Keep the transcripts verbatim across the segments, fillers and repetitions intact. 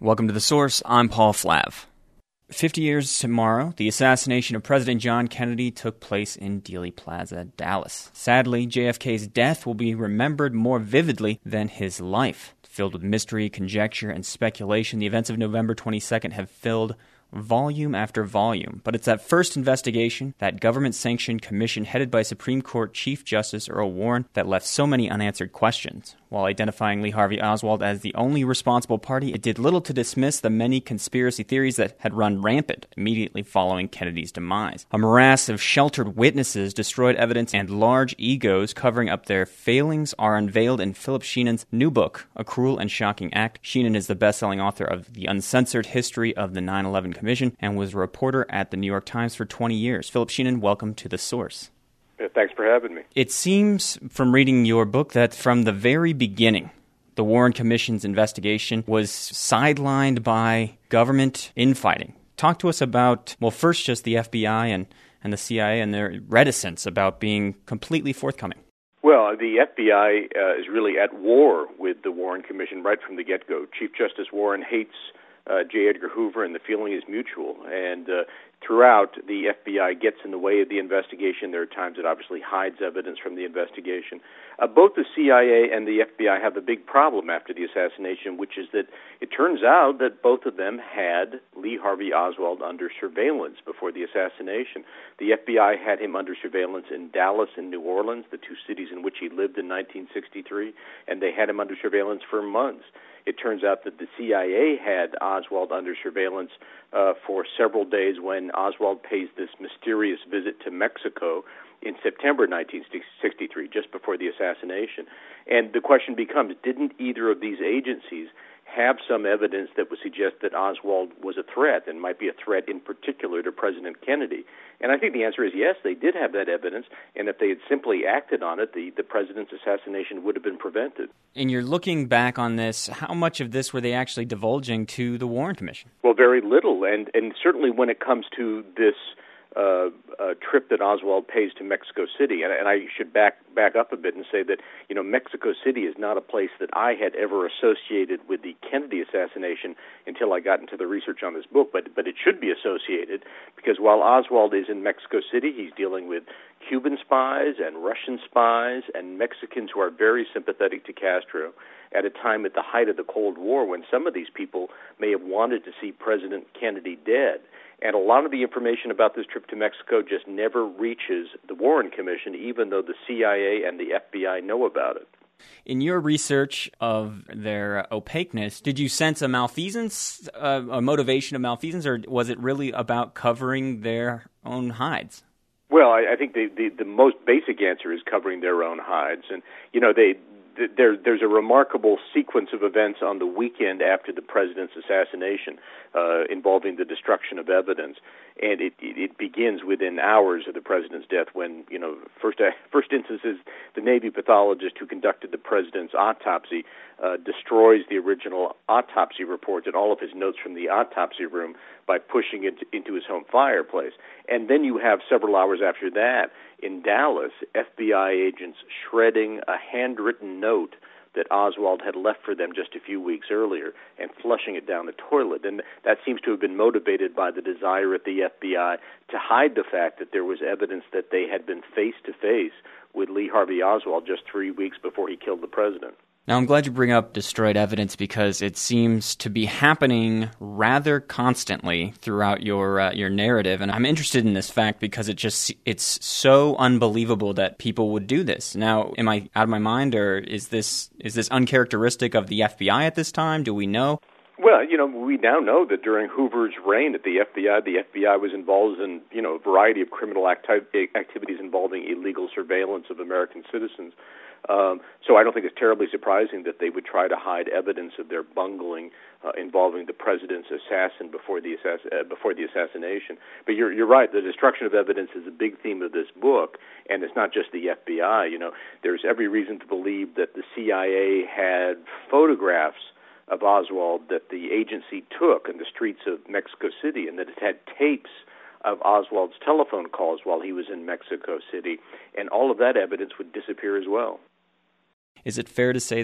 Welcome to The Source. I'm Paul Flav. Fifty years tomorrow, the assassination of President John Kennedy took place in Dealey Plaza, Dallas. Sadly, J F K's death will be remembered more vividly than his life. Filled with mystery, conjecture, and speculation, the events of November twenty-second have filled volume after volume. But it's that first investigation, that government-sanctioned commission headed by Supreme Court Chief Justice Earl Warren, that left so many unanswered questions. While identifying Lee Harvey Oswald as the only responsible party, it did little to dismiss the many conspiracy theories that had run rampant immediately following Kennedy's demise. A morass of sheltered witnesses, destroyed evidence, and large egos covering up their failings are unveiled in Philip Sheenan's new book, A Cruel and Shocking Act. Sheenan is the best-selling author of The Uncensored History of the nine eleven Commission and was a reporter at the New York Times for twenty years. Philip Sheenan, welcome to The Source. Thanks for having me. It seems from reading your book that from the very beginning, the Warren Commission's investigation was sidelined by government infighting. Talk to us about, well, first just the F B I and, and the C I A and their reticence about being completely forthcoming. Well, the F B I uh, is really at war with the Warren Commission right from the get-go. Chief Justice Warren hates uh, J. Edgar Hoover, and the feeling is mutual. And uh, throughout, the F B I gets in the way of the investigation. There are times it obviously hides evidence from the investigation. Uh, both the C I A and the F B I have a big problem after the assassination, which is that it turns out that both of them had Lee Harvey Oswald under surveillance before the assassination. The F B I had him under surveillance in Dallas and New Orleans, the two cities in which he lived in nineteen sixty-three, and they had him under surveillance for months. It turns out that the C I A had Oswald under surveillance uh, for several days when Oswald pays this mysterious visit to Mexico in September nineteen sixty-three, just before the assassination. And the question becomes, didn't either of these agencies have some evidence that would suggest that Oswald was a threat and might be a threat in particular to President Kennedy? And I think the answer is yes, they did have that evidence, and if they had simply acted on it, the, the president's assassination would have been prevented. And you're looking back on this, how much of this were they actually divulging to the Warren Commission? Well, very little, and, and certainly when it comes to this Uh, uh, trip that Oswald pays to Mexico City. And, and I should back back up a bit and say that, you know, Mexico City is not a place that I had ever associated with the Kennedy assassination until I got into the research on this book. But, but it should be associated because while Oswald is in Mexico City, he's dealing with Cuban spies and Russian spies and Mexicans who are very sympathetic to Castro at a time at the height of the Cold War when some of these people may have wanted to see President Kennedy dead. And a lot of the information about this trip to Mexico just never reaches the Warren Commission, even though the C I A and the F B I know about it. In your research of their opaqueness, did you sense a malfeasance, uh, a motivation of malfeasance, or was it really about covering their own hides? Well, I, I think the, the, the most basic answer is covering their own hides. And, you know, they... There, there's a remarkable sequence of events on the weekend after the president's assassination uh, involving the destruction of evidence, and it, it, it begins within hours of the president's death when, you know, first uh, first instance is the Navy pathologist who conducted the president's autopsy uh, destroys the original autopsy report and all of his notes from the autopsy room by pushing it into his home fireplace. And then you have several hours after that, in Dallas, F B I agents shredding a handwritten note that Oswald had left for them just a few weeks earlier and flushing it down the toilet. And that seems to have been motivated by the desire at the F B I to hide the fact that there was evidence that they had been face-to-face with Lee Harvey Oswald just three weeks before he killed the president. Now, I'm glad you bring up destroyed evidence because it seems to be happening rather constantly throughout your uh, your narrative, and I'm interested in this fact because it just it's so unbelievable that people would do this. Now, am I out of my mind, or is this is this uncharacteristic of the F B I at this time? Do we know? Well, you know, we now know that during Hoover's reign at the F B I, the F B I was involved in, you know, a variety of criminal acti- activities involving illegal surveillance of American citizens. Um, so I don't think it's terribly surprising that they would try to hide evidence of their bungling uh, involving the president's assassin before the assass- uh, before the assassination. But you're you're right. The destruction of evidence is a big theme of this book, and it's not just the F B I. You know, there's every reason to believe that the C I A had photographs of Oswald that the agency took in the streets of Mexico City, and that it had tapes of Oswald's telephone calls while he was in Mexico City, and all of that evidence would disappear as well. Is it fair to say that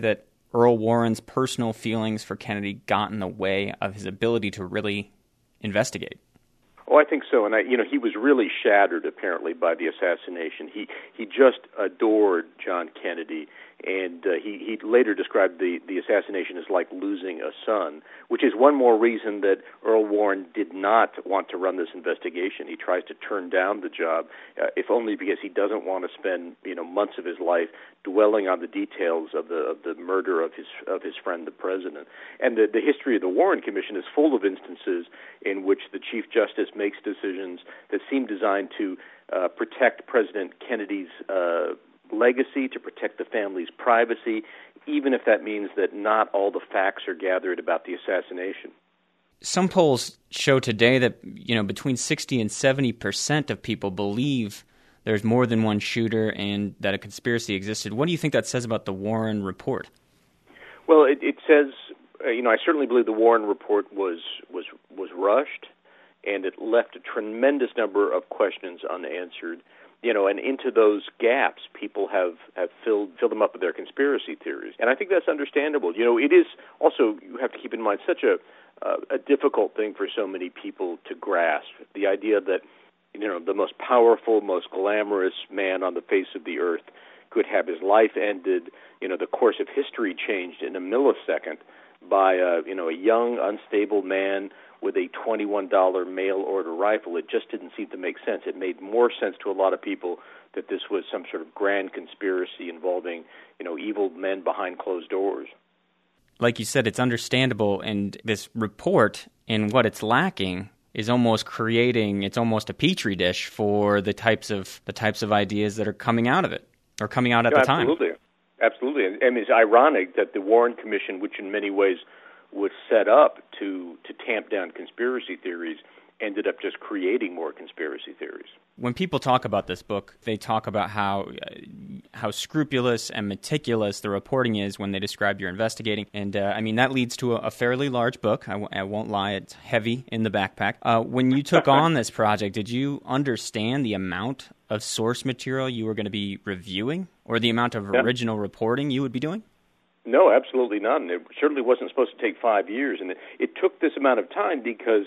Earl Warren's personal feelings for Kennedy got in the way of his ability to really investigate? Oh, I think so. And, I, you know, he was really shattered, apparently, by the assassination. He he just adored John Kennedy, and uh, he, he later described the, the assassination as like losing a son, which is one more reason that Earl Warren did not want to run this investigation. He tries to turn down the job, uh, if only because he doesn't want to spend, you know, months of his life dwelling on the details of the of the murder of his of his friend, the president. And the, the history of the Warren Commission is full of instances in which the Chief Justice makes decisions that seem designed to uh, protect President Kennedy's uh, legacy, to protect the family's privacy, even if that means that not all the facts are gathered about the assassination. Some polls show today that, you know, between sixty and seventy percent of people believe there's more than one shooter and that a conspiracy existed. What do you think that says about the Warren report? Well, it, it says, uh, you know, I certainly believe the Warren report was was was rushed, and it left a tremendous number of questions unanswered. You know, and into those gaps, people have, have filled filled them up with their conspiracy theories. And I think that's understandable. You know, it is also, you have to keep in mind, such a uh, a difficult thing for so many people to grasp. The idea that, you know, the most powerful, most glamorous man on the face of the earth could have his life ended, you know, the course of history changed in a millisecond by, a, you know, a young, unstable man with a twenty-one dollar mail-order rifle. It just didn't seem to make sense. It made more sense to a lot of people that this was some sort of grand conspiracy involving, you know, evil men behind closed doors. Like you said, it's understandable, and this report and what it's lacking is almost creating, it's almost a petri dish for the types of the types of ideas that are coming out of it, or coming out at no, the time. Absolutely. Absolutely. And, and it's ironic that the Warren Commission, which in many ways was set up to, to tamp down conspiracy theories, ended up just creating more conspiracy theories. When people talk about this book, they talk about how uh, how scrupulous and meticulous the reporting is when they describe your investigating. And, uh, I mean, that leads to a, a fairly large book. I, w- I won't lie, it's heavy in the backpack. Uh, when you took on this project, did you understand the amount of source material you were going to be reviewing, or the amount of yeah. original reporting you would be doing? No, absolutely not. And it certainly wasn't supposed to take five years. And it, it took this amount of time because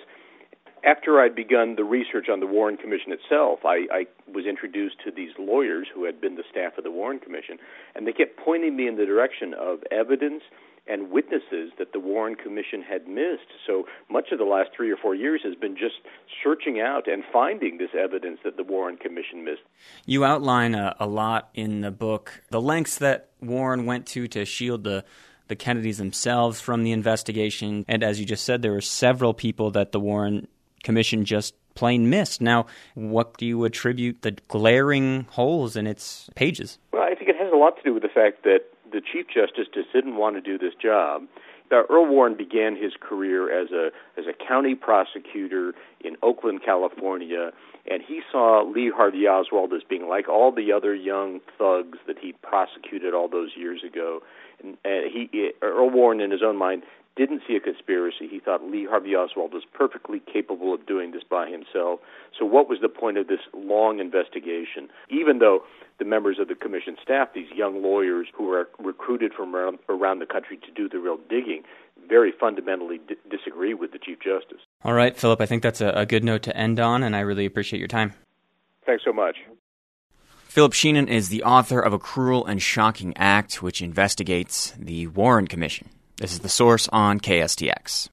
after I'd begun the research on the Warren Commission itself, I, I was introduced to these lawyers who had been the staff of the Warren Commission, and they kept pointing me in the direction of evidence and witnesses that the Warren Commission had missed. So much of the last three or four years has been just searching out and finding this evidence that the Warren Commission missed. You outline a, a lot in the book, the lengths that Warren went to to shield the the Kennedys themselves from the investigation. And as you just said, there were several people that the Warren Commission just plain missed. Now, what do you attribute the glaring holes in its pages? Well, I think it has a lot to do with the fact that the Chief Justice just didn't want to do this job. Uh, Earl Warren began his career as a as a county prosecutor in Oakland, California, and he saw Lee Harvey Oswald as being like all the other young thugs that he prosecuted all those years ago. And uh, he, Earl Warren, in his own mind, didn't see a conspiracy. He thought Lee Harvey Oswald was perfectly capable of doing this by himself. So what was the point of this long investigation? Even though the members of the commission staff, these young lawyers who were recruited from around, around the country to do the real digging, very fundamentally d- disagree with the Chief Justice. All right, Philip, I think that's a, a good note to end on, and I really appreciate your time. Thanks so much. Philip Sheenan is the author of A Cruel and Shocking Act, which investigates the Warren Commission. This is The Source on K S T X.